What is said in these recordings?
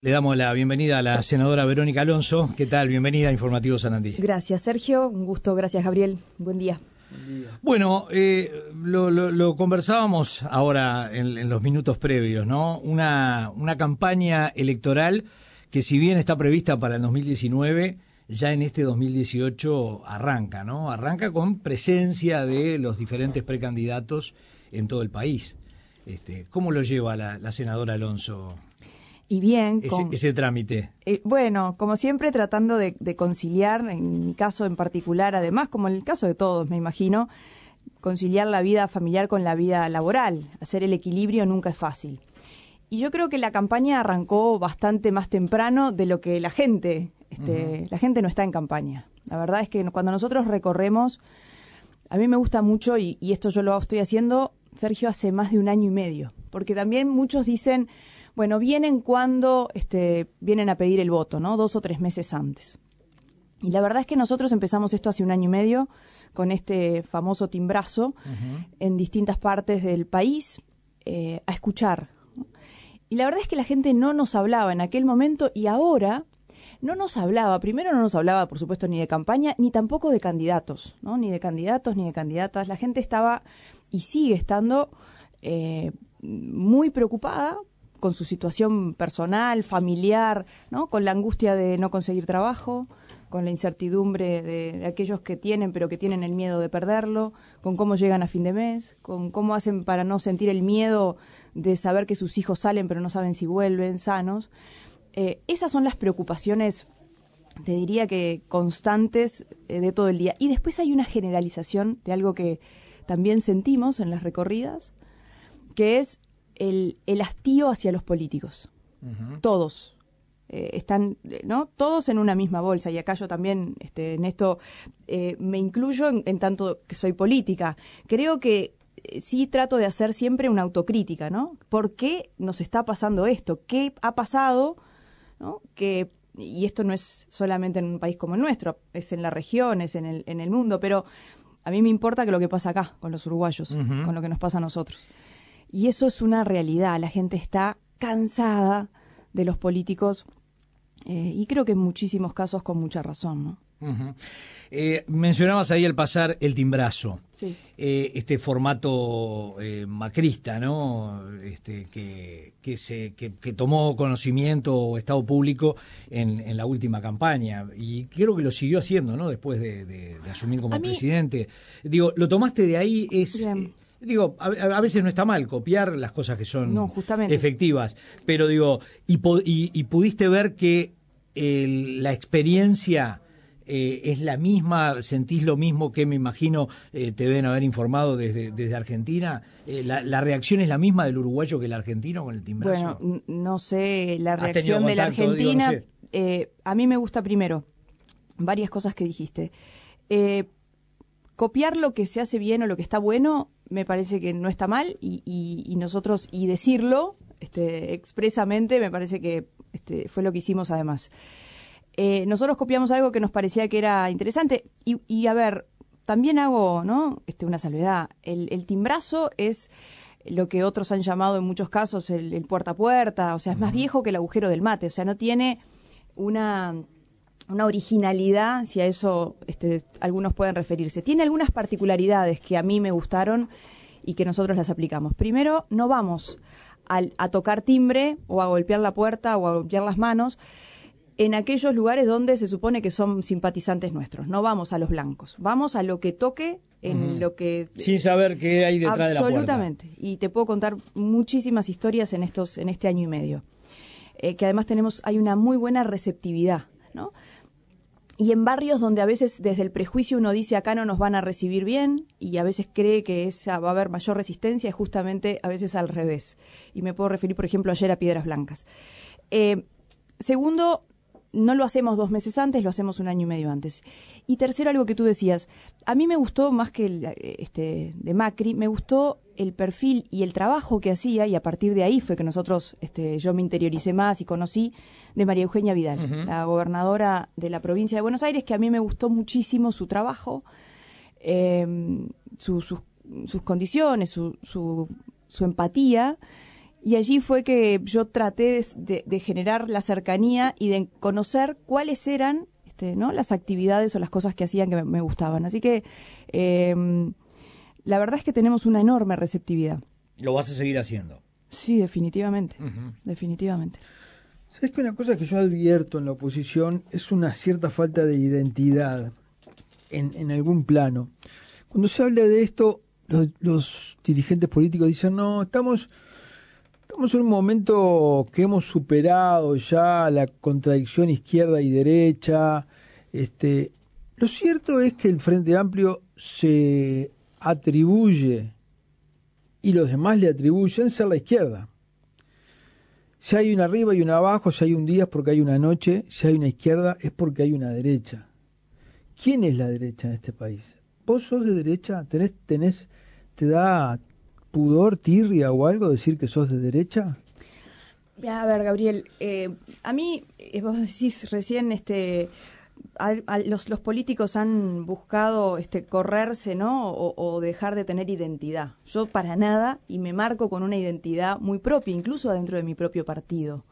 Le damos la bienvenida a la senadora Verónica Alonso. ¿Qué tal? Bienvenida a Informativo Sanandí. Gracias, Sergio. Un gusto. Gracias, Gabriel. Buen día. Bueno, lo conversábamos ahora en los minutos previos, ¿no? Una campaña electoral que, si bien está prevista para el 2019, ya en este 2018 arranca, ¿no? Arranca con presencia de los diferentes precandidatos en todo el país. ¿Cómo lo lleva la senadora Alonso? Y bien, ese trámite. Bueno, como siempre, tratando de conciliar, en mi caso en particular, además, como en el caso de todos, me imagino, conciliar la vida familiar con la vida laboral. Hacer el equilibrio nunca es fácil. Y yo creo que la campaña arrancó bastante más temprano de lo que la gente. La gente no está en campaña. La verdad es que cuando nosotros recorremos, a mí me gusta mucho, y esto yo lo estoy haciendo, Sergio, hace más de 1 año y medio. Porque también muchos dicen, bueno, vienen cuando vienen a pedir el voto, ¿no? 2 o 3 meses antes. Y la verdad es que nosotros empezamos esto hace 1 año y medio con este famoso timbrazo en distintas partes del país a escuchar, ¿no? Y la verdad es que la gente no nos hablaba en aquel momento, y ahora no nos hablaba. Primero no nos hablaba, por supuesto, ni de campaña, ni tampoco de candidatos, ¿no? Ni de candidatos, ni de candidatas. La gente estaba y sigue estando muy preocupada con su situación personal, familiar, ¿no? Con la angustia de no conseguir trabajo, con la incertidumbre de aquellos que tienen, pero que tienen el miedo de perderlo, con cómo llegan a fin de mes, con cómo hacen para no sentir el miedo de saber que sus hijos salen, pero no saben si vuelven sanos. Esas son las preocupaciones, te diría que constantes, de todo el día. Y después hay una generalización de algo que también sentimos en las recorridas, que es el hastío hacia los políticos. Todos están, ¿no? Todos en una misma bolsa, y acá yo también en esto me incluyo en tanto que soy política. Creo que sí trato de hacer siempre una autocrítica, ¿no? ¿Por qué nos está pasando esto? ¿Qué ha pasado, ¿no? Y esto no es solamente en un país como el nuestro, es en la región, es en el mundo, pero a mí me importa que lo que pasa acá, con los uruguayos, con lo que nos pasa a nosotros. Y eso es una realidad. La gente está cansada de los políticos, y creo que en muchísimos casos con mucha razón, ¿no? Mencionabas ahí al pasar el timbrazo, sí. Este formato macrista, ¿no? Que tomó conocimiento o estado público en la última campaña, y creo que lo siguió haciendo, ¿no? Después de asumir como presidente. Digo, lo tomaste de ahí, digo, a veces no está mal copiar las cosas que son efectivas, pero digo, y pudiste ver que la experiencia es la misma, sentís lo mismo que, me imagino, te deben haber informado desde Argentina. ¿La reacción es la misma del uruguayo que el argentino con el timbrazo? Bueno, no sé, la reacción de la Argentina, digo, no sé. A mí me gusta primero varias cosas que dijiste. Copiar lo que se hace bien o lo que está bueno me parece que no está mal, y nosotros, y decirlo expresamente, me parece que fue lo que hicimos además. Nosotros copiamos algo que nos parecía que era interesante, y a ver, también hago, ¿no? Una salvedad. El timbrazo es lo que otros han llamado en muchos casos el puerta a puerta, o sea, es más viejo que el agujero del mate, o sea, no tiene una originalidad, si a eso algunos pueden referirse. Tiene algunas particularidades que a mí me gustaron y que nosotros las aplicamos. Primero, no vamos a tocar timbre o a golpear la puerta o a golpear las manos en aquellos lugares donde se supone que son simpatizantes nuestros. No vamos a los blancos, vamos a lo que toque, en lo que... Sin saber qué hay detrás de la puerta. Absolutamente. Y te puedo contar muchísimas historias en este año y medio. Que además hay una muy buena receptividad, ¿no? Y en barrios donde a veces desde el prejuicio uno dice acá no nos van a recibir bien, y a veces cree que va a haber mayor resistencia, es justamente a veces al revés. Y me puedo referir, por ejemplo, ayer a Piedras Blancas. Segundo, no lo hacemos 2 meses antes, lo hacemos 1 año y medio antes. Y tercero, algo que tú decías, a mí me gustó más que de Macri, me gustó el perfil y el trabajo que hacía, y a partir de ahí fue que nosotros, yo me interioricé más y conocí, de María Eugenia Vidal, la gobernadora de la provincia de Buenos Aires, que a mí me gustó muchísimo su trabajo, sus condiciones, su empatía, Y allí fue que yo traté de generar la cercanía y de conocer cuáles eran ¿no? las actividades o las cosas que hacían que me gustaban. Así que la verdad es que tenemos una enorme receptividad. ¿Lo vas a seguir haciendo? Sí, definitivamente. Definitivamente. ¿Sabes que una cosa que yo advierto en la oposición es una cierta falta de identidad en algún plano? Cuando se habla de esto, los dirigentes políticos dicen, no, estamos en un momento que hemos superado ya la contradicción izquierda y derecha. Lo cierto es que el Frente Amplio se atribuye, y los demás le atribuyen, ser la izquierda. Si hay una arriba y una abajo, si hay un día es porque hay una noche, si hay una izquierda es porque hay una derecha. ¿Quién es la derecha en este país? ¿Vos sos de derecha? ¿Te da pudor, tirria o algo decir que sos de derecha? A ver, Gabriel, a mí, vos decís recién, los políticos han buscado correrse, ¿no? O dejar de tener identidad. Yo para nada, y me marco con una identidad muy propia, incluso adentro de mi propio partido.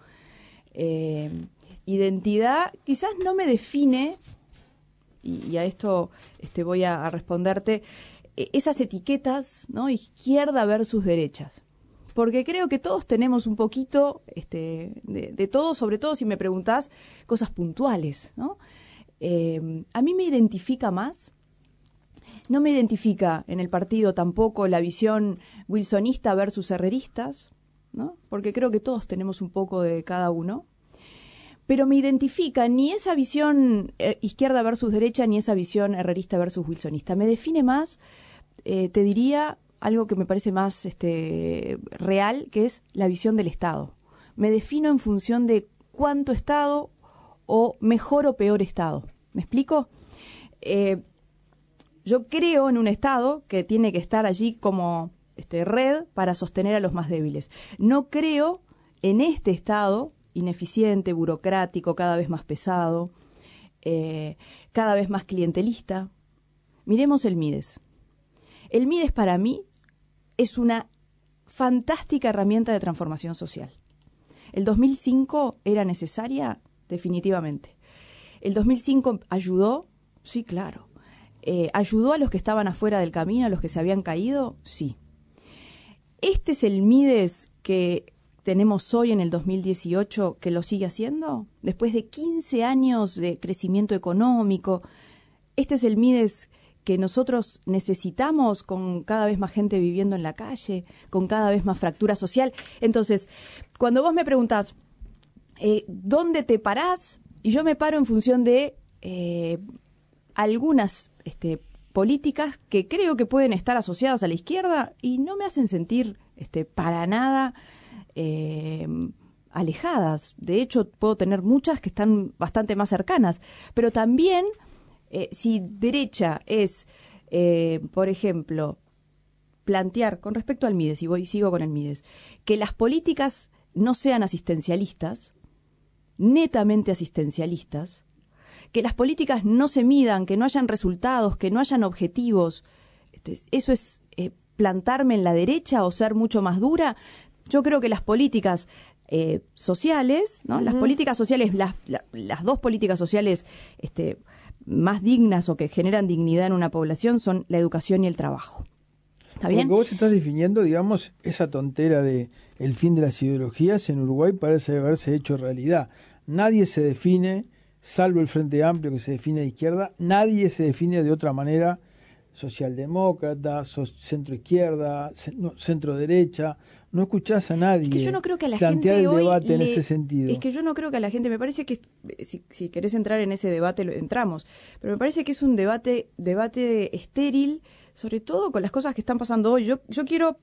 Identidad quizás no me define, y a esto voy a responderte, esas etiquetas, ¿no? Izquierda versus derechas. Porque creo que todos tenemos un poquito de todo, sobre todo si me preguntás cosas puntuales, ¿no? A mí me identifica más, no me identifica en el partido tampoco la visión wilsonista versus herreristas, ¿no? Porque creo que todos tenemos un poco de cada uno, pero me identifica ni esa visión izquierda versus derecha, ni esa visión herrerista versus wilsonista. Me define más, te diría, algo que me parece más real, que es la visión del Estado. Me defino en función de cuánto Estado o mejor o peor Estado. ¿Me explico? Yo creo en un Estado que tiene que estar allí como red para sostener a los más débiles. No creo en este Estado ineficiente, burocrático, cada vez más pesado, cada vez más clientelista. Miremos el Mides. El Mides para mí es una fantástica herramienta de transformación social. ¿El 2005 era necesaria? Definitivamente. ¿El 2005 ayudó? Sí, claro. ¿Ayudó a los que estaban afuera del camino, a los que se habían caído? Sí. ¿Este es el Mides que tenemos hoy en el 2018 que lo sigue haciendo? Después de 15 años de crecimiento económico, ¿este es el Mides que nosotros necesitamos con cada vez más gente viviendo en la calle, con cada vez más fractura social? Entonces, cuando vos me preguntás, ¿dónde te parás? Y yo me paro en función de algunas políticas que creo que pueden estar asociadas a la izquierda y no me hacen sentir para nada alejadas. De hecho, puedo tener muchas que están bastante más cercanas, pero también si derecha es, por ejemplo, plantear con respecto al Mides, y sigo con el Mides, que las políticas no sean asistencialistas, netamente asistencialistas, que las políticas no se midan, que no hayan resultados, que no hayan objetivos. ¿Eso es plantarme en la derecha o ser mucho más dura? Yo creo que las políticas sociales, ¿no? Las políticas sociales, las dos políticas sociales más dignas o que generan dignidad en una población son la educación y el trabajo. ¿Está bien? Porque vos estás definiendo, digamos, esa tontera de el fin de las ideologías en Uruguay parece haberse hecho realidad. Nadie se define, salvo el Frente Amplio que se define de izquierda, nadie se define de otra manera, socialdemócrata, centro-izquierda, centro-derecha. No escuchás a nadie. Es que yo no creo que a la plantear gente el hoy debate en ese sentido. Es que yo no creo que a la gente, me parece que si querés entrar en ese debate entramos, pero me parece que es un debate estéril, sobre todo con las cosas que están pasando hoy. Yo quiero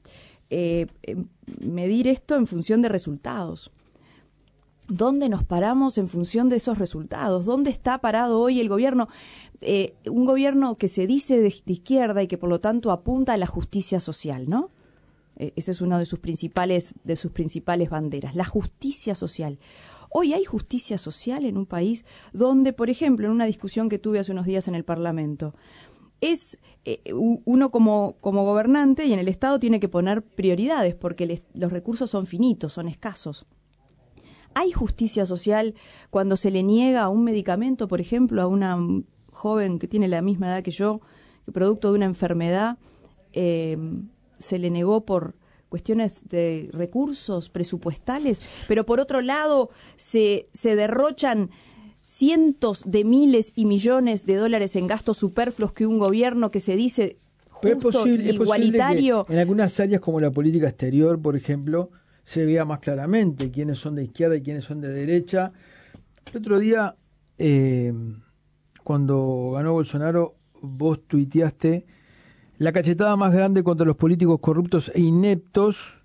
medir esto en función de resultados. ¿Dónde nos paramos en función de esos resultados? ¿Dónde está parado hoy el gobierno? Un gobierno que se dice de izquierda y que por lo tanto apunta a la justicia social, ¿no? Ese es uno de sus principales banderas, la justicia social. Hoy hay justicia social en un país donde, por ejemplo, en una discusión que tuve hace unos días en el Parlamento, uno como gobernante y en el Estado tiene que poner prioridades porque los recursos son finitos, son escasos. ¿Hay justicia social cuando se le niega un medicamento, por ejemplo, a una joven que tiene la misma edad que yo, que producto de una enfermedad se le negó por cuestiones de recursos presupuestales, pero por otro lado se derrochan cientos de miles y millones de dólares en gastos superfluos que un gobierno que se dice justo, igualitario... Es posible que en algunas áreas como la política exterior, por ejemplo, se vea más claramente quiénes son de izquierda y quiénes son de derecha. El otro día, cuando ganó Bolsonaro, vos tuiteaste: la cachetada más grande contra los políticos corruptos e ineptos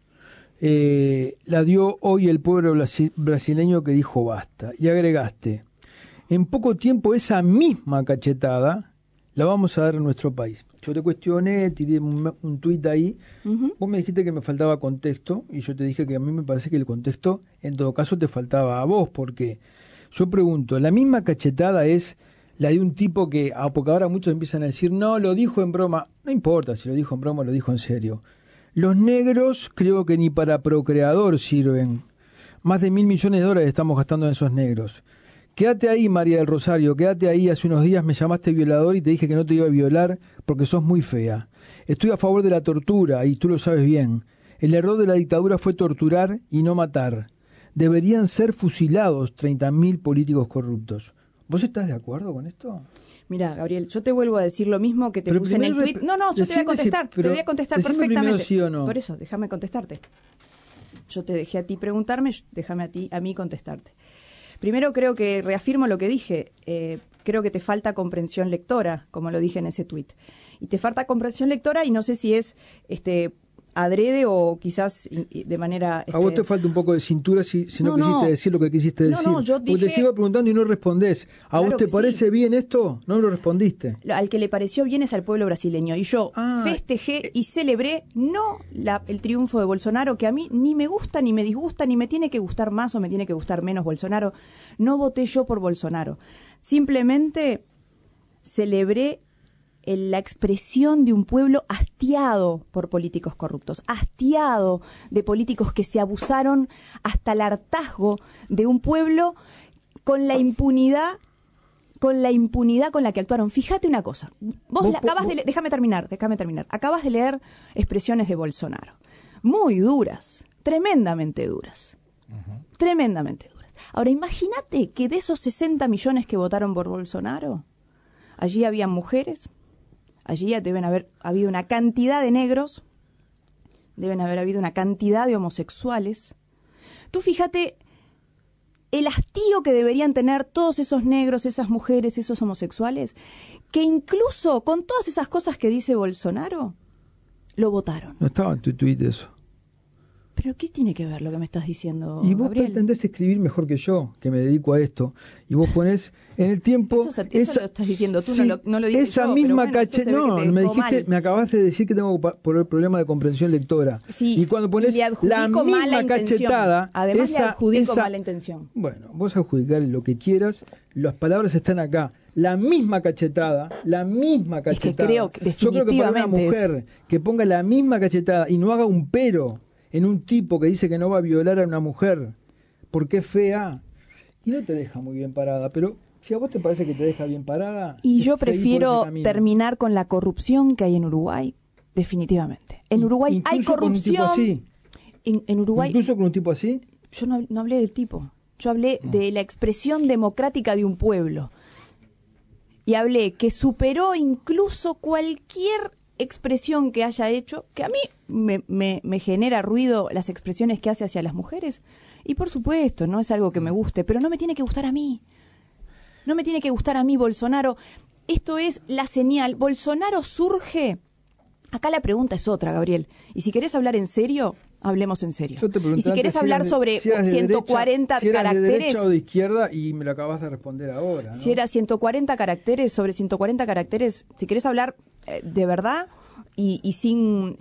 la dio hoy el pueblo brasileño que dijo basta. Y agregaste: en poco tiempo esa misma cachetada la vamos a dar en nuestro país. Yo te cuestioné, tiré un tuit ahí, vos me dijiste que me faltaba contexto, y yo te dije que a mí me parece que el contexto en todo caso te faltaba a vos, porque yo pregunto, la misma cachetada es la de un tipo que, porque ahora muchos empiezan a decir, no, lo dijo en broma. No importa si lo dijo en broma o lo dijo en serio. Los negros creo que ni para procreador sirven. Más de $1.000 millones estamos gastando en esos negros. Quédate ahí, María del Rosario, quédate ahí. Hace unos días me llamaste violador y te dije que no te iba a violar porque sos muy fea. Estoy a favor de la tortura y tú lo sabes bien. El error de la dictadura fue torturar y no matar. Deberían ser fusilados 30.000 políticos corruptos. ¿Vos estás de acuerdo con esto? Mira, Gabriel, yo te vuelvo a decir lo mismo que te puse en el tuit. No, yo te voy a contestar, te voy a contestar perfectamente. ¿Sí o no? Por eso, déjame contestarte. Yo te dejé a ti preguntarme, déjame a mí contestarte. Primero creo que reafirmo lo que dije. Creo que te falta comprensión lectora, como lo dije en ese tuit. Y te falta comprensión lectora y no sé si es adrede o quizás de manera... A vos te falta un poco de cintura si no quisiste decir lo que quisiste decir. Yo dije... Porque te sigo preguntando y no respondés. ¿A vos te parece bien esto? No lo respondiste. Al que le pareció bien es al pueblo brasileño. Y yo festejé y celebré no el triunfo de Bolsonaro, que a mí ni me gusta, ni me disgusta, ni me tiene que gustar más o me tiene que gustar menos Bolsonaro. No voté yo por Bolsonaro. Simplemente celebré la expresión de un pueblo hastiado por políticos corruptos, hastiado de políticos que se abusaron hasta el hartazgo de un pueblo con la impunidad con la que actuaron. Fíjate una cosa, déjame terminar, acabas de leer expresiones de Bolsonaro, muy duras, tremendamente duras. Ahora imagínate que de esos 60 millones que votaron por Bolsonaro, allí habían mujeres, allí deben haber habido una cantidad de negros, deben haber habido una cantidad de homosexuales. Tú fíjate el hastío que deberían tener todos esos negros, esas mujeres, esos homosexuales, que incluso con todas esas cosas que dice Bolsonaro, lo votaron. No estaba en tu tuit eso. ¿Pero qué tiene que ver lo que me estás diciendo, Y vos Gabriel? pretendés escribir mejor que yo, que me dedico a esto. Y vos ponés en el tiempo... Eso lo estás diciendo tú, sí, no lo dije esa yo. Misma Me acabaste de decir que tengo por el problema de comprensión lectora. Sí, y cuando ponés la misma cachetada... Además le adjudico mala intención. Bueno, vos adjudicar lo que quieras, las palabras están acá. La misma cachetada. Es que creo que definitivamente yo creo que para una mujer que ponga la misma cachetada y no haga un pero en un tipo que dice que no va a violar a una mujer porque es fea, y no te deja muy bien parada, pero si a vos te parece que te deja bien parada... Y yo prefiero terminar con la corrupción que hay en Uruguay, definitivamente. En Uruguay hay corrupción. Con un tipo así. En Uruguay... ¿Incluso con un tipo así? Yo no hablé del tipo, yo hablé de la expresión democrática de un pueblo. Y hablé que superó incluso cualquier expresión que haya hecho, que a mí me genera ruido las expresiones que hace hacia las mujeres, y por supuesto no es algo que me guste, pero no me tiene que gustar a mí, Bolsonaro. Esto es la señal. Bolsonaro surge, acá la pregunta es otra, Gabriel, y si querés hablar en serio, hablemos en serio. Y si querés hablar sobre 140 caracteres... de derecha o de izquierda, y me lo acabas de responder ahora, ¿no? Si era 140 caracteres, sobre 140 caracteres, si querés hablar de verdad y sin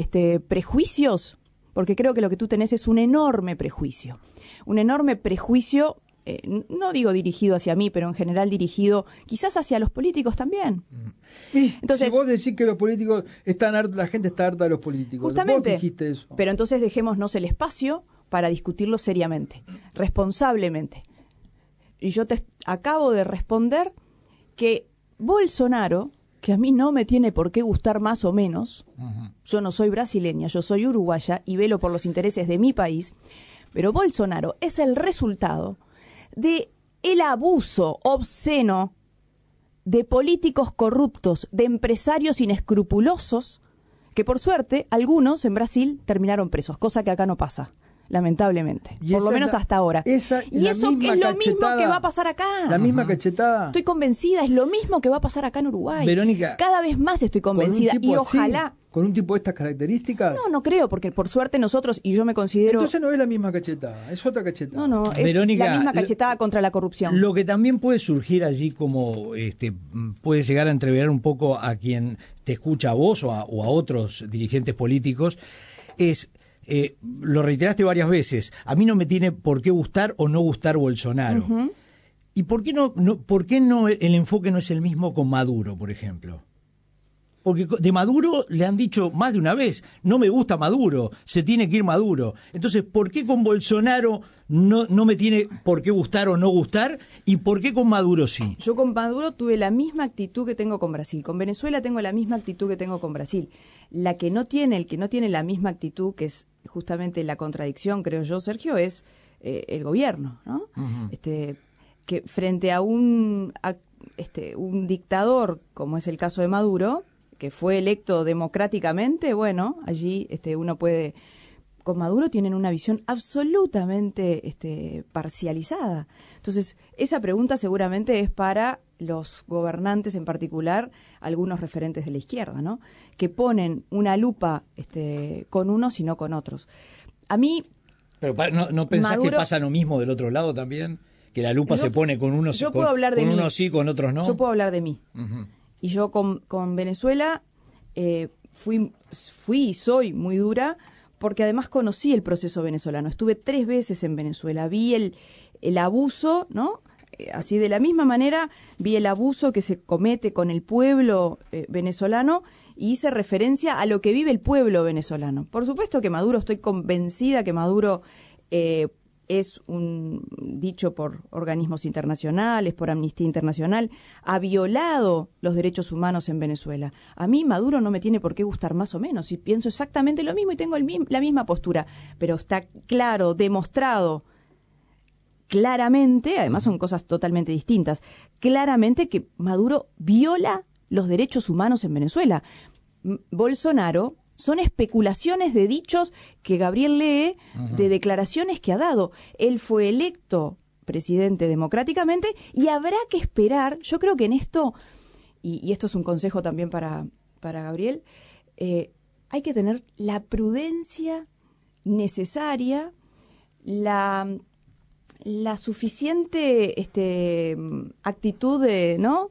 prejuicios, porque creo que lo que tú tenés es un enorme prejuicio no digo dirigido hacia mí, pero en general dirigido quizás hacia los políticos también. Entonces, si vos decís que los políticos están hartos, la gente está harta de los políticos. Justamente, vos dijiste eso. Pero entonces dejémonos el espacio para discutirlo seriamente, responsablemente. Y yo te acabo de responder que Bolsonaro, que a mí no me tiene por qué gustar más o menos, yo no soy brasileña, yo soy uruguaya y velo por los intereses de mi país, pero Bolsonaro es el resultado de el abuso obsceno de políticos corruptos, de empresarios inescrupulosos, que por suerte algunos en Brasil terminaron presos, cosa que acá no pasa, lamentablemente, por lo menos hasta ahora. Y eso es lo mismo que va a pasar acá. La misma cachetada. Estoy convencida, es lo mismo que va a pasar acá en Uruguay. Verónica, cada vez más estoy convencida y ojalá... Así, ¿con un tipo de estas características? No creo, porque por suerte nosotros, y yo me considero... Entonces no es la misma cachetada, es otra cachetada. No, es Verónica, la misma cachetada contra la corrupción. Lo que también puede surgir allí como puede llegar a entreverar un poco a quien te escucha a vos o a otros dirigentes políticos es... lo reiteraste varias veces, a mí no me tiene por qué gustar o no gustar Bolsonaro. ¿Y por qué no el enfoque no es el mismo con Maduro, por ejemplo? Porque de Maduro le han dicho más de una vez, no me gusta Maduro, se tiene que ir Maduro. Entonces, ¿por qué con Bolsonaro no me tiene por qué gustar o no gustar? ¿Y por qué con Maduro sí? Yo con Maduro tuve la misma actitud que tengo con Brasil. Con Venezuela tengo la misma actitud que tengo con Brasil. El que no tiene la misma actitud, que es justamente la contradicción, creo yo, Sergio, es el gobierno, ¿no? Que frente a un dictador, como es el caso de Maduro, que fue electo democráticamente, bueno, allí uno puede... Con Maduro tienen una visión absolutamente parcializada. Entonces, esa pregunta seguramente es para los gobernantes, en particular algunos referentes de la izquierda, ¿no? Que ponen una lupa con unos y no con otros. A mí... Pero ¿no pensás Maduro, que pasa lo mismo del otro lado también? Que la lupa se pone con unos, yo puedo hablar de con mí. Unos sí, con otros no. Yo puedo hablar de mí. Y yo con Venezuela fui y soy muy dura, porque además conocí el proceso venezolano. Estuve 3 veces en Venezuela, vi el abuso, ¿no? Así de la misma manera vi el abuso que se comete con el pueblo venezolano y hice referencia a lo que vive el pueblo venezolano. Por supuesto que Maduro, estoy convencida que Maduro es dicho por organismos internacionales, por Amnistía Internacional, ha violado los derechos humanos en Venezuela. A mí Maduro no me tiene por qué gustar más o menos, y pienso exactamente lo mismo y tengo la misma postura, pero está claro, demostrado claramente, además son cosas totalmente distintas, claramente que Maduro viola los derechos humanos en Venezuela. Bolsonaro son especulaciones de dichos que Gabriel lee, de declaraciones que ha dado. Él fue electo presidente democráticamente y habrá que esperar, yo creo que en esto, y esto es un consejo también para Gabriel, hay que tener la prudencia necesaria, la suficiente actitud de, ¿no?,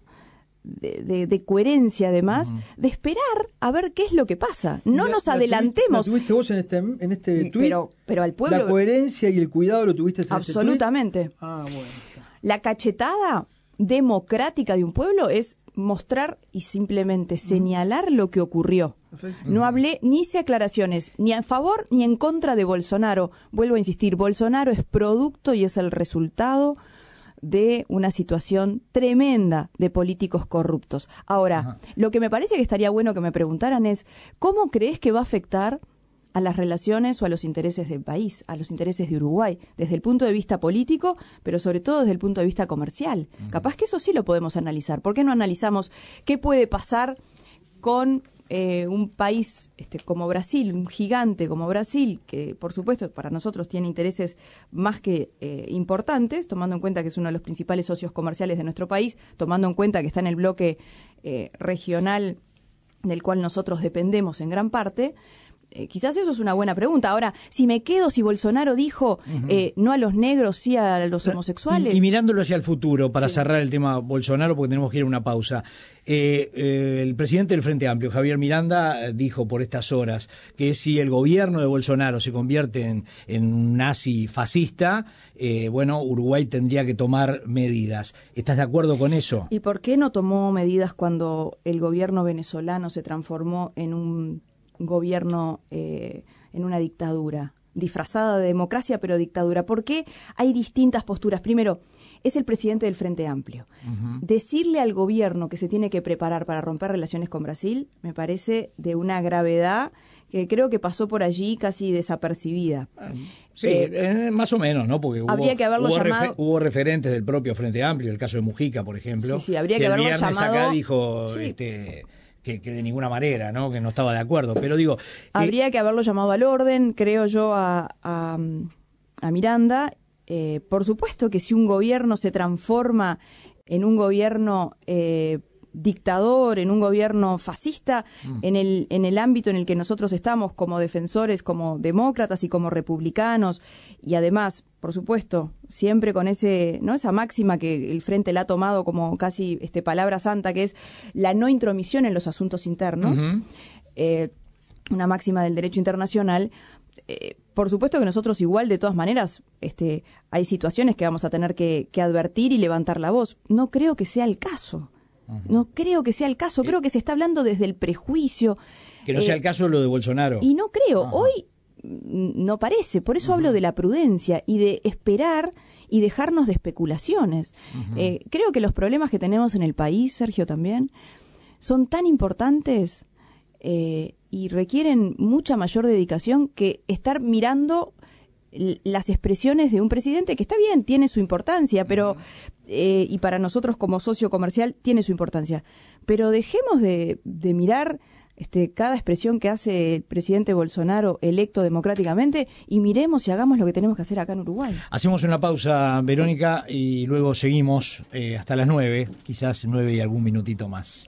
de coherencia, además, de esperar a ver qué es lo que pasa. No nos adelantemos. ¿La tuviste vos en este tuit? Pero al pueblo... La coherencia y el cuidado lo tuviste en absolutamente. Este tuit. Bueno. La cachetada democrática de un pueblo es mostrar y simplemente señalar lo que ocurrió. Perfecto. No hablé ni hice aclaraciones ni a favor ni en contra de Bolsonaro. Vuelvo a insistir, Bolsonaro es producto y es el resultado de una situación tremenda de políticos corruptos. Ahora, lo que me parece que estaría bueno que me preguntaran es, ¿cómo crees que va a afectar a las relaciones o a los intereses del país, a los intereses de Uruguay, desde el punto de vista político, pero sobre todo desde el punto de vista comercial? Capaz que eso sí lo podemos analizar. ¿Por qué no analizamos qué puede pasar con un país como Brasil, un gigante como Brasil, que por supuesto para nosotros tiene intereses más que importantes, tomando en cuenta que es uno de los principales socios comerciales de nuestro país, tomando en cuenta que está en el bloque regional del cual nosotros dependemos en gran parte, Quizás eso es una buena pregunta. Ahora, si Bolsonaro dijo no a los negros, sí a los homosexuales. Y mirándolo hacia el futuro, para cerrar el tema Bolsonaro, porque tenemos que ir a una pausa. El presidente del Frente Amplio, Javier Miranda, dijo por estas horas que si el gobierno de Bolsonaro se convierte en un nazi fascista, Uruguay tendría que tomar medidas. ¿Estás de acuerdo con eso? ¿Y por qué no tomó medidas cuando el gobierno venezolano se transformó en un gobierno, en una dictadura, disfrazada de democracia, pero dictadura? Porque hay distintas posturas. Primero, es el presidente del Frente Amplio. Decirle al gobierno que se tiene que preparar para romper relaciones con Brasil me parece de una gravedad que creo que pasó por allí casi desapercibida. Sí, más o menos, ¿no? Porque habría que haberlo llamado... hubo referentes del propio Frente Amplio, el caso de Mujica, por ejemplo. Sí, habría que haberlo llamado... el viernes acá dijo... Sí. Que de ninguna manera, ¿no? Que no estaba de acuerdo, pero digo... Habría que haberlo llamado al orden, creo yo, a Miranda. Por supuesto que si un gobierno se transforma en un gobierno dictador, en un gobierno fascista, en el ámbito en el que nosotros estamos como defensores, como demócratas y como republicanos, y además, por supuesto, siempre con esa máxima que el Frente la ha tomado como casi palabra santa, que es la no intromisión en los asuntos internos, una máxima del derecho internacional. Por supuesto que nosotros igual, de todas maneras, hay situaciones que vamos a tener que advertir y levantar la voz. No creo que sea el caso. No creo que sea el caso. Creo que se está hablando desde el prejuicio. Que no sea el caso lo de Bolsonaro. Y no creo. Hoy no parece. Por eso hablo de la prudencia y de esperar y dejarnos de especulaciones. Creo que los problemas que tenemos en el país, Sergio, también, son tan importantes y requieren mucha mayor dedicación que estar mirando las expresiones de un presidente que está bien, tiene su importancia, pero y para nosotros como socio comercial tiene su importancia, pero dejemos de mirar cada expresión que hace el presidente Bolsonaro electo democráticamente y miremos y hagamos lo que tenemos que hacer acá en Uruguay. Hacemos una pausa, Verónica, y luego seguimos hasta las 9, quizás 9 y algún minutito más.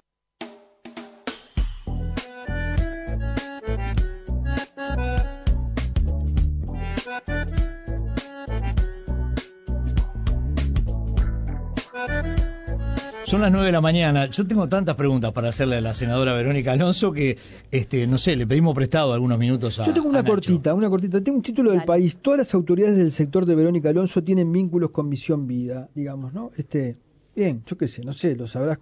Son las 9 de la mañana. Yo tengo tantas preguntas para hacerle a la senadora Verónica Alonso que, no sé, le pedimos prestado algunos minutos a... Yo tengo una cortita. Tengo un título del país. Todas las autoridades del sector de Verónica Alonso tienen vínculos con Misión Vida, digamos, ¿no? Bien, yo qué sé, no sé, los habrás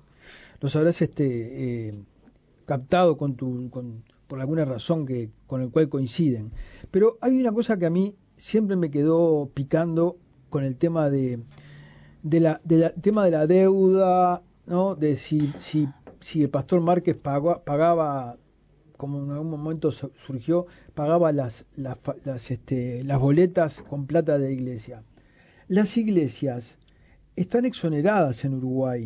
captado por alguna razón con el cual coinciden. Pero hay una cosa que a mí siempre me quedó picando con el tema tema de la deuda, ¿no? De si el pastor Márquez pagaba, como en algún momento surgió, pagaba las boletas con plata de iglesia. Las iglesias están exoneradas en Uruguay.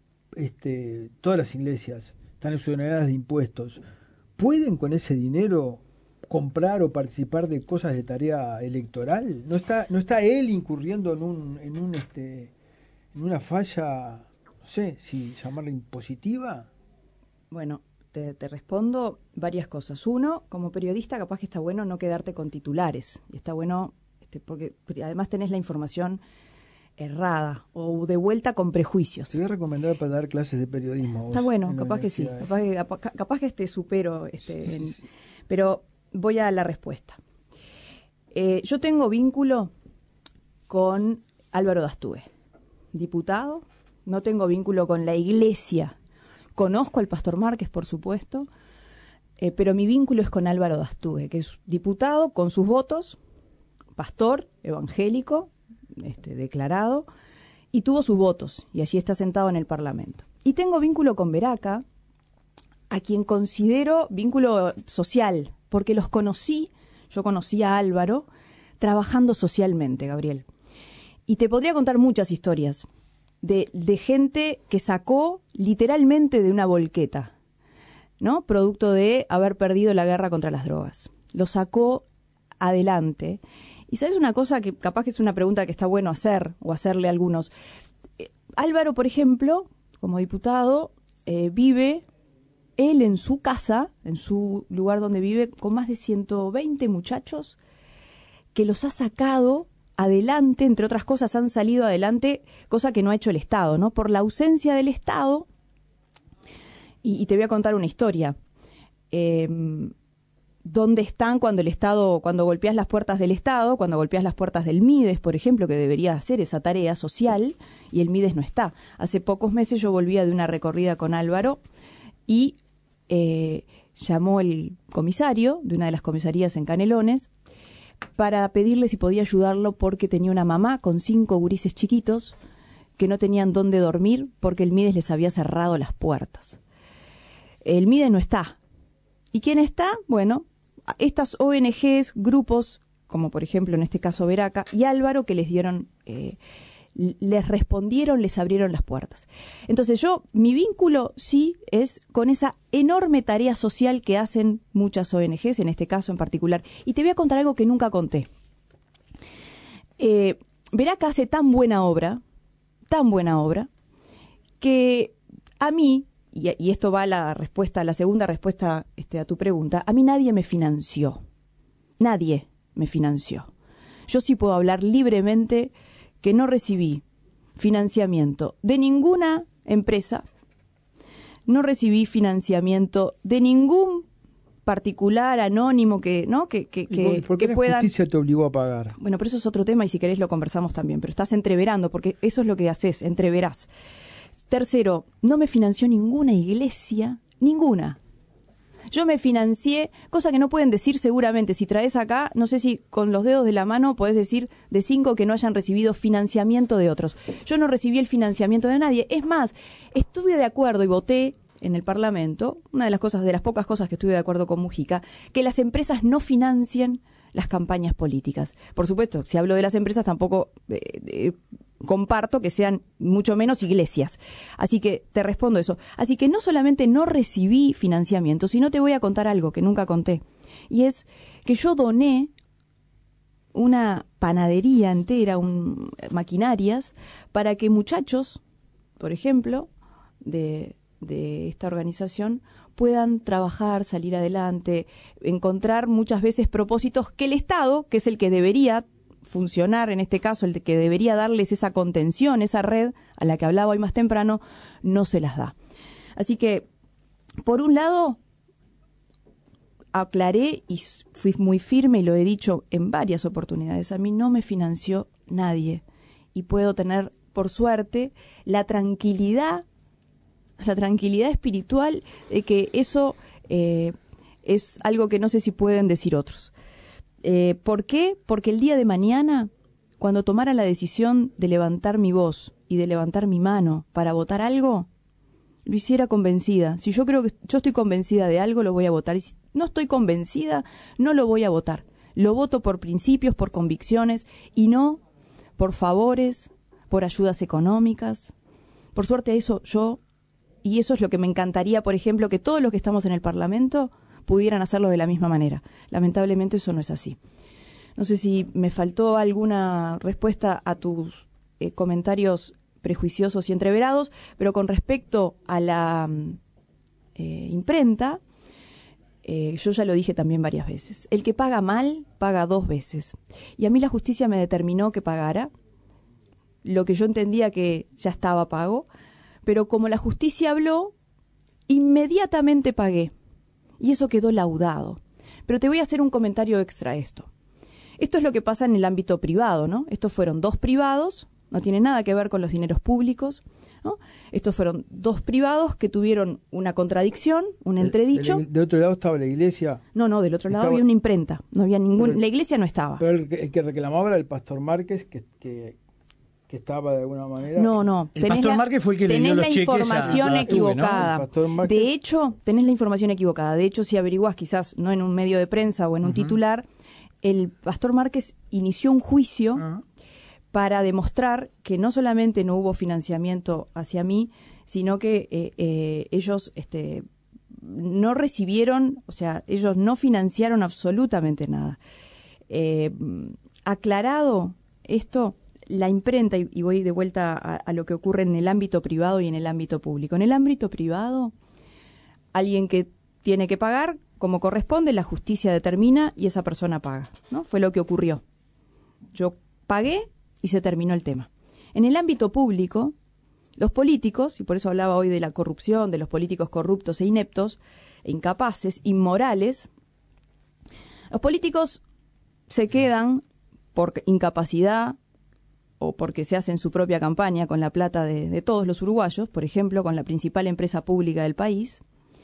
Todas las iglesias están exoneradas de impuestos. ¿Pueden con ese dinero comprar o participar de cosas de tarea electoral? ¿No está él incurriendo en una falla, no sé si llamarla impositiva? Bueno, te respondo varias cosas. Uno, como periodista, capaz que está bueno no quedarte con titulares. Y está bueno, porque además tenés la información errada o de vuelta con prejuicios. Te voy a recomendar para dar clases de periodismo. Está bueno, capaz que sí. Capaz que supero. Pero voy a la respuesta. Yo tengo vínculo con Álvaro Dastúe, diputado. No tengo vínculo con la iglesia. Conozco al pastor Márquez, por supuesto, pero mi vínculo es con Álvaro Dastúe, que es diputado con sus votos, pastor evangélico, declarado, y tuvo sus votos, y allí está sentado en el Parlamento. Y tengo vínculo con Veraca, a quien considero vínculo social, porque yo conocí a Álvaro trabajando socialmente, Gabriel. Y te podría contar muchas historias de gente que sacó literalmente de una volqueta, ¿no? Producto de haber perdido la guerra contra las drogas. Lo sacó adelante. Y sabes una cosa que capaz que es una pregunta que está bueno hacer o hacerle a algunos. Álvaro, por ejemplo, como diputado, vive él en su casa, en su lugar donde vive, con más de 120 muchachos, que los ha sacado adelante, entre otras cosas han salido adelante, cosa que no ha hecho el Estado, ¿no? Por la ausencia del Estado, y te voy a contar una historia. ¿Dónde están cuando el Estado, cuando golpeas las puertas del Estado, cuando golpeas las puertas del Mides, por ejemplo, que debería hacer esa tarea social, y el Mides no está? Hace pocos meses yo volvía de una recorrida con Álvaro y llamó el comisario de una de las comisarías en Canelones para pedirle si podía ayudarlo porque tenía una mamá con 5 gurises chiquitos que no tenían dónde dormir porque el Mides les había cerrado las puertas. El Mides no está. ¿Y quién está? Bueno, estas ONGs, grupos, como por ejemplo en este caso Veraca y Álvaro, que les dieron, les respondieron, les abrieron las puertas. Entonces mi vínculo sí es con esa enorme tarea social que hacen muchas ONGs, en este caso en particular. Y te voy a contar algo que nunca conté. Veraca hace tan buena obra, que a mí, y esto va a la segunda respuesta a tu pregunta, a mí nadie me financió. Nadie me financió. Yo sí puedo hablar libremente que no recibí financiamiento de ninguna empresa, no recibí financiamiento de ningún particular, anónimo, que ¿Por qué la justicia te obligó a pagar? Bueno, pero eso es otro tema y si querés lo conversamos también, pero estás entreverando, porque eso es lo que haces, entreverás. Tercero, no me financió ninguna iglesia, ninguna. Yo me financié, cosa que no pueden decir seguramente. Si traes acá, no sé si con los dedos de la mano podés decir de 5 que no hayan recibido financiamiento de otros. Yo no recibí el financiamiento de nadie. Es más, estuve de acuerdo y voté en el Parlamento, una de las pocas cosas que estuve de acuerdo con Mujica, que las empresas no financien las campañas políticas. Por supuesto, si hablo de las empresas tampoco comparto que sean mucho menos iglesias. Así que te respondo eso. Así que no solamente no recibí financiamiento, sino te voy a contar algo que nunca conté. Y es que yo doné una panadería entera, maquinarias, para que muchachos, por ejemplo, de esta organización puedan trabajar, salir adelante, encontrar muchas veces propósitos que el Estado, que es el que debería funcionar, en este caso, el que debería darles esa contención, esa red a la que hablaba hoy más temprano, no se las da. Así que, por un lado, aclaré y fui muy firme y lo he dicho en varias oportunidades, a mí no me financió nadie y puedo tener, por suerte, la tranquilidad espiritual de que eso es algo que no sé si pueden decir otros. ¿Por qué? Porque el día de mañana, cuando tomara la decisión de levantar mi voz y de levantar mi mano para votar algo, lo hiciera convencida. Si yo creo que yo estoy convencida de algo, lo voy a votar. Y si no estoy convencida, no lo voy a votar. Lo voto por principios, por convicciones y no por favores, por ayudas económicas. Por suerte y eso es lo que me encantaría, por ejemplo, que todos los que estamos en el Parlamento pudieran hacerlo de la misma manera. Lamentablemente eso no es así. No sé si me faltó alguna respuesta a tus comentarios prejuiciosos y entreverados, pero con respecto a la imprenta, yo ya lo dije también varias veces. El que paga mal, paga 2 veces. Y a mí la justicia me determinó que pagara lo que yo entendía que ya estaba pago, pero como la justicia habló, inmediatamente pagué. Y eso quedó laudado. Pero te voy a hacer un comentario extra a esto. Esto es lo que pasa en el ámbito privado, ¿no? Estos fueron 2 privados, no tiene nada que ver con los dineros públicos, ¿no? Estos fueron 2 privados que tuvieron una contradicción, un entredicho. ¿De otro lado estaba la iglesia? No, del otro lado había una imprenta. No había la iglesia no estaba. Pero el que reclamaba era el pastor Márquez, que estaba de alguna manera. No. El pastor Márquez fue el que le dio los cheques información equivocada. ¿no? De hecho, tenés la información equivocada. De hecho, si averiguás quizás no en un medio de prensa o en un titular, el pastor Márquez inició un juicio para demostrar que no solamente no hubo financiamiento hacia mí, sino que ellos no recibieron, o sea, ellos no financiaron absolutamente nada. Aclarado esto, la imprenta, y voy de vuelta a lo que ocurre en el ámbito privado y en el ámbito público. En el ámbito privado alguien que tiene que pagar como corresponde, la justicia determina y esa persona paga, ¿no? Fue lo que ocurrió. Yo pagué y se terminó el tema. En el ámbito público, los políticos, y por eso hablaba hoy de la corrupción, de los políticos corruptos e ineptos, e incapaces, inmorales, los políticos se quedan por incapacidad o porque se hacen su propia campaña con la plata de todos los uruguayos, por ejemplo, con la principal empresa pública del país.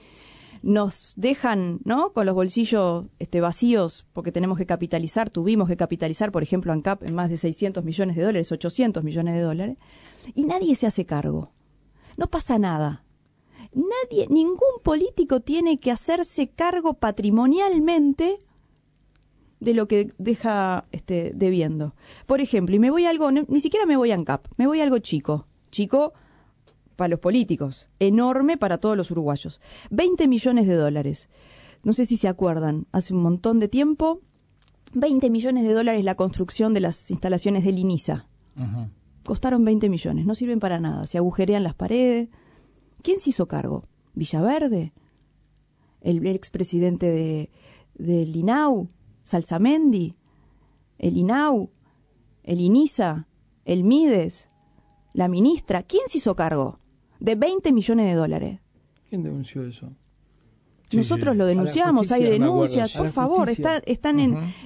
Nos dejan, ¿no?, con los bolsillos vacíos porque tuvimos que capitalizar, por ejemplo, ANCAP en más de 600 millones de dólares, 800 millones de dólares, y nadie se hace cargo. No pasa nada. Ningún político tiene que hacerse cargo patrimonialmente de lo que deja debiendo. Por ejemplo, y me voy a algo, ni siquiera me voy a ANCAP, me voy a algo chico para los políticos, enorme para todos los uruguayos. 20 millones de dólares. No sé si se acuerdan, hace un montón de tiempo, 20 millones de dólares la construcción de las instalaciones del INISA. Uh-huh. Costaron 20 millones, no sirven para nada, se agujerean las paredes. ¿Quién se hizo cargo? ¿Villaverde? ¿El expresidente del INAU? ¿Salsamendi? ¿El INAU? ¿El INISA? ¿El MIDES? ¿La ministra? ¿Quién se hizo cargo de 20 millones de dólares? ¿Quién denunció eso? Nosotros lo denunciamos, hay denuncias, por favor, están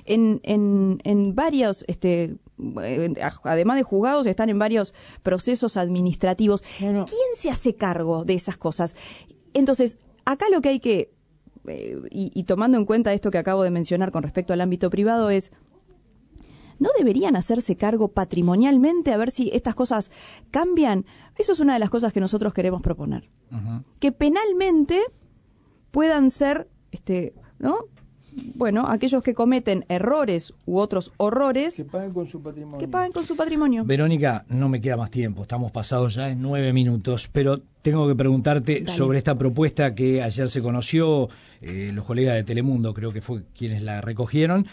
en varios, además de juzgados, están en varios procesos administrativos. No. ¿Quién se hace cargo de esas cosas? Entonces, acá lo que hay que, y tomando en cuenta esto que acabo de mencionar con respecto al ámbito privado, es, ¿no deberían hacerse cargo patrimonialmente a ver si estas cosas cambian? Eso es una de las cosas que nosotros queremos proponer. Uh-huh. Que penalmente puedan ser, ¿no?, bueno, aquellos que cometen errores u otros horrores, que paguen con su patrimonio. Que paguen con su patrimonio. Verónica, no me queda más tiempo, estamos pasados ya en 9 minutos, pero tengo que preguntarte sobre esta propuesta que ayer se conoció, los colegas de Telemundo creo que fue quienes la recogieron.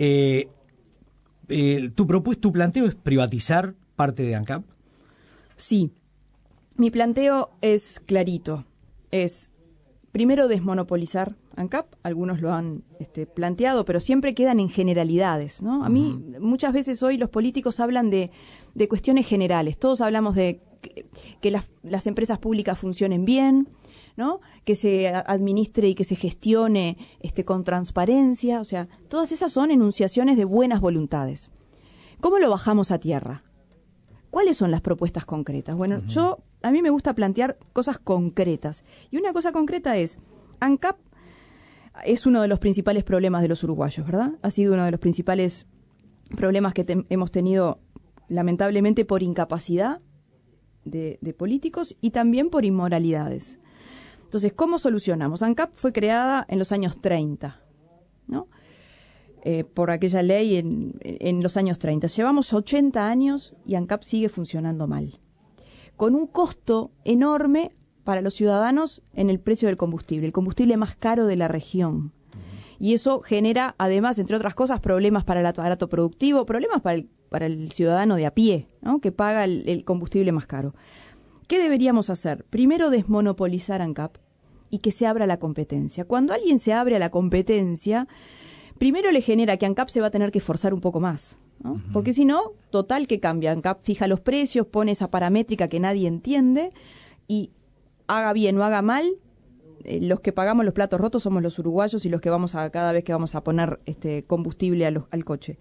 ¿Tu planteo es privatizar parte de ANCAP? Sí, mi planteo es clarito, es primero desmonopolizar ANCAP, algunos lo han planteado, pero siempre quedan en generalidades, ¿no? A mí muchas veces hoy los políticos hablan de cuestiones generales, todos hablamos de que las empresas públicas funcionen bien, ¿no?, que se administre y que se gestione con transparencia, o sea, todas esas son enunciaciones de buenas voluntades. ¿Cómo lo bajamos a tierra? ¿Cuáles son las propuestas concretas? Bueno, a mí me gusta plantear cosas concretas. Y una cosa concreta es, ANCAP es uno de los principales problemas de los uruguayos, ¿verdad? Ha sido uno de los principales problemas que hemos tenido, lamentablemente, por incapacidad de políticos y también por inmoralidades. Entonces, ¿cómo solucionamos? ANCAP fue creada en los años 30, ¿no?, por aquella ley en los años 30. Llevamos 80 años y ANCAP sigue funcionando mal, con un costo enorme para los ciudadanos en el precio del combustible, el combustible más caro de la región. Y eso genera, además, entre otras cosas, problemas para el aparato productivo, problemas para el ciudadano de a pie, ¿no?, que paga el combustible más caro. ¿Qué deberíamos hacer? Primero, desmonopolizar ANCAP y que se abra la competencia. Cuando alguien se abre a la competencia, primero le genera que ANCAP se va a tener que esforzar un poco más, ¿no? Uh-huh. Porque si no, total que cambia. ANCAP fija los precios, pone esa paramétrica que nadie entiende y haga bien o haga mal, los que pagamos los platos rotos somos los uruguayos y los que cada vez que vamos a poner combustible al coche.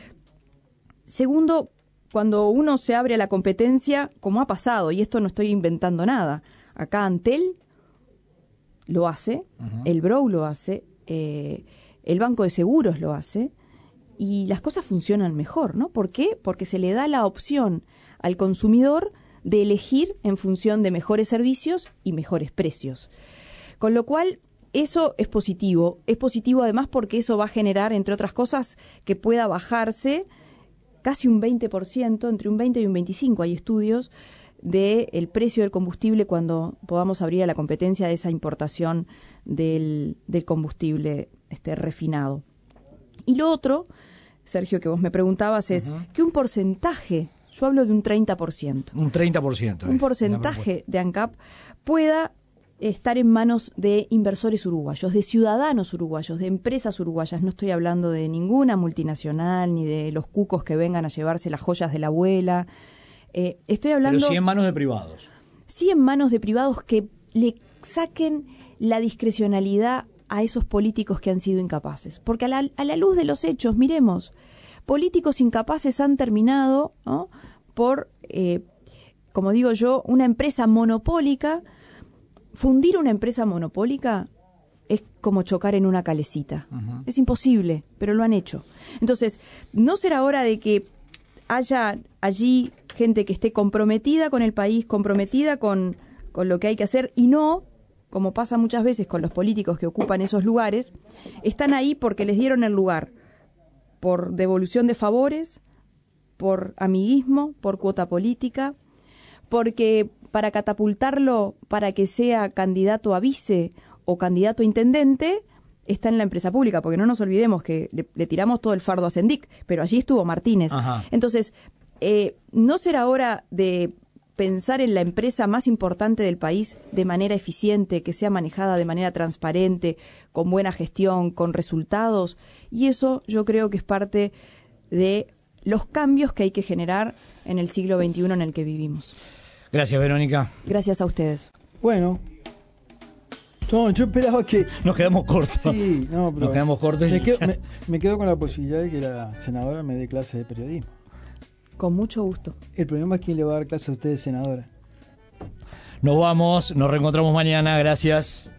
Segundo, cuando uno se abre a la competencia, como ha pasado, y esto no estoy inventando nada, acá Antel lo hace, uh-huh, el Brou lo hace, el Banco de Seguros lo hace, y las cosas funcionan mejor, ¿no? ¿Por qué? Porque se le da la opción al consumidor de elegir en función de mejores servicios y mejores precios. Con lo cual, eso es positivo. Es positivo además porque eso va a generar, entre otras cosas, que pueda bajarse casi un 20%, entre un 20 y un 25%, hay estudios, del precio del combustible cuando podamos abrir a la competencia de esa importación del combustible refinado. Y lo otro, Sergio, que vos me preguntabas, es que un porcentaje, yo hablo de un 30%. Un 30%. Un porcentaje de ANCAP pueda estar en manos de inversores uruguayos, de ciudadanos uruguayos, de empresas uruguayas. No estoy hablando de ninguna multinacional ni de los cucos que vengan a llevarse las joyas de la abuela. Estoy hablando... Pero sí en manos de privados. Sí en manos de privados que le saquen la discrecionalidad a esos políticos que han sido incapaces. Porque a la luz de los hechos, miremos, políticos incapaces han terminado, ¿no?, por, como digo yo, una empresa monopólica. Fundir una empresa monopólica es como chocar en una calecita. Uh-huh. Es imposible, pero lo han hecho. Entonces, ¿no será hora de que haya allí gente que esté comprometida con el país, comprometida con lo que hay que hacer, y no, como pasa muchas veces con los políticos que ocupan esos lugares, están ahí porque les dieron el lugar, por devolución de favores, por amiguismo, por cuota política, porque para catapultarlo para que sea candidato a vice o candidato a intendente, está en la empresa pública, porque no nos olvidemos que le tiramos todo el fardo a Sendic, pero allí estuvo Martínez. Ajá. Entonces, ¿no será hora de pensar en la empresa más importante del país de manera eficiente, que sea manejada de manera transparente, con buena gestión, con resultados? Y eso yo creo que es parte de los cambios que hay que generar en el siglo XXI en el que vivimos. Gracias, Verónica. Gracias a ustedes. Bueno, no, yo esperaba que... Nos quedamos cortos. Sí, no, pero... Nos quedamos cortos. Me quedo con la posibilidad de que la senadora me dé clase de periodismo. Con mucho gusto. El problema es quién le va a dar clase a usted, senadora. Nos vamos, nos reencontramos mañana. Gracias.